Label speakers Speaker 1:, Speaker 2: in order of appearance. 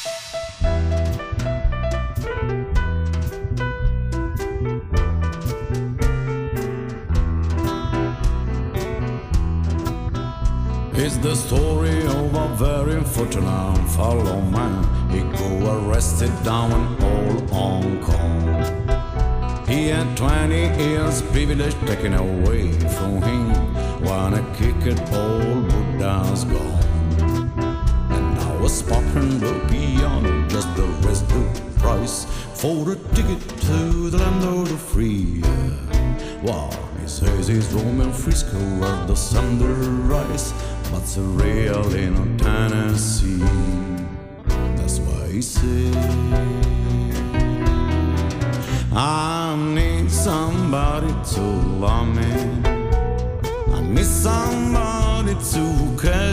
Speaker 1: It's the story of a very fortunate fellow man. He got arrested down in old Hong Kong. He had 20 years privilege taken away from him when a kicked old Buddha's gone. And now a Spartan will be on just the rest of the price for a ticket to the land of the free. Wow, he says he's roaming Frisco where the sun rise, but it's really in Tennessee. That's why he says, I need somebody to love me. I need somebody to care.